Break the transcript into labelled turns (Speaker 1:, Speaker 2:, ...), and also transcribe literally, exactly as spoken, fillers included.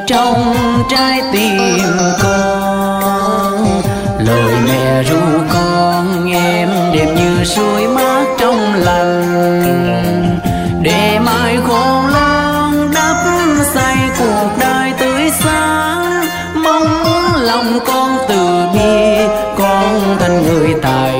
Speaker 1: trong trái tim con. Lời mẹ ru con em đẹp như suối mát trong lành, để mai khôn lớn đắp xây cuộc đời tươi sáng. Mong muốn lòng con từ bi, con thành người tài